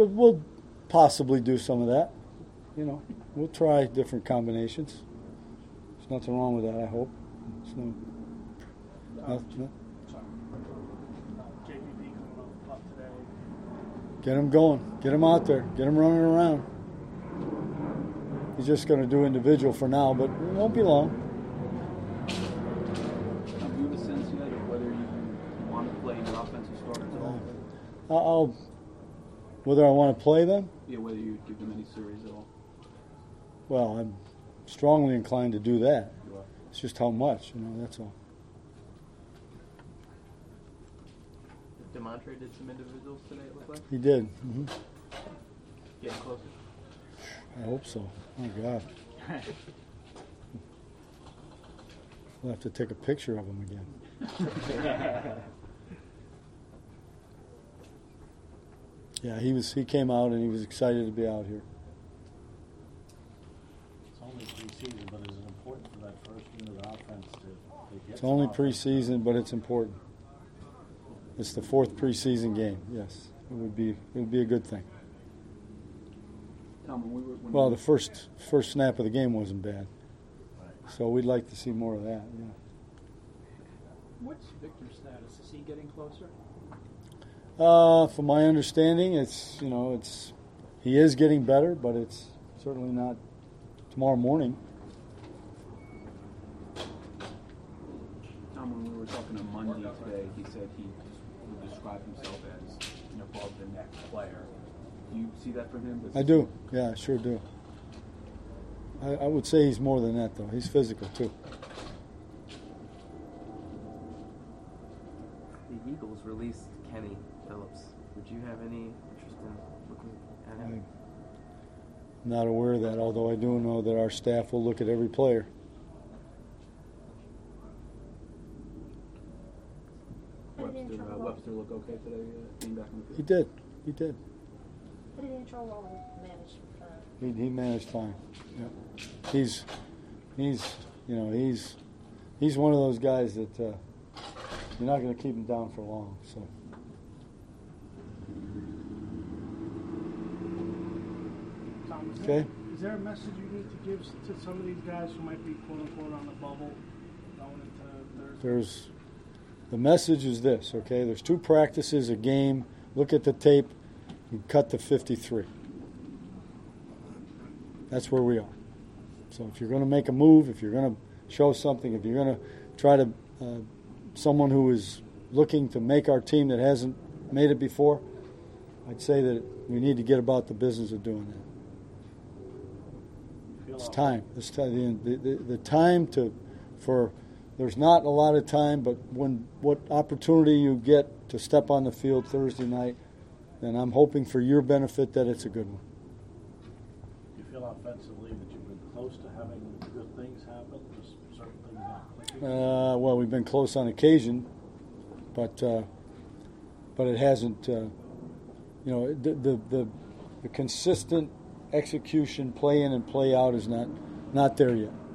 we'll possibly do some of that. You know, we'll try different combinations. There's nothing wrong with that, I hope. There's no. JPP coming up today. Get him going. Get him out there. Get him running around. He's just going to do individual for now, but it won't be long. Do you have a sense yet of whether you want to play your offensive starters at all? Whether I want to play them? Yeah, whether you give them any series at all. Well, I'm strongly inclined to do that. You are. It's just how much, that's all. Demontre did some individuals today, it looked like? He did. Mm-hmm. Getting closer? I hope so. Oh, God. We'll have to take a picture of him again. Yeah, he came out and he was excited to be out here. It's only preseason, but is it important for that first unit of offense to get It's only preseason, but it's important. It's the fourth preseason game. Yes, it would be a good thing. Tom, Well, the first snap of the game wasn't bad, so we'd like to see more of that. Yeah. What's Victor's status? Is he getting closer? From my understanding, he is getting better, but it's certainly not tomorrow morning. Tom, when we were talking on Monday today, he said he would describe himself as an above-the-neck player. Do you see that from him? I do. Yeah, I sure do. I would say he's more than that, though. He's physical, too. The Eagles released Kenny Phillips. Would you have any interest in looking at him? I'm not aware of that, although I do know that our staff will look at every player. Webster look okay today, being back on the field? He did. What did Antron Rowan manage? He managed fine. Yeah. He's one of those guys that you're not going to keep him down for long. So. Tom, is there a message you need to give to some of these guys who might be quote unquote on the bubble going into Thursday? The message is this, okay? There's 2 practices, a game. Look at the tape and cut to 53. That's where we are. So if you're going to make a move, if you're going to show something, if you're going to try to someone who is looking to make our team that hasn't made it before, I'd say that we need to get about the business of doing that. It's time. It's time. The time for. There's not a lot of time, but what opportunity you get to step on the field Thursday night, then I'm hoping for your benefit that it's a good one. Do you feel offensively that you've been close to having good things happen, just certain things not clicking? Well, we've been close on occasion, but it hasn't. The consistent execution, play in and play out, is not there yet.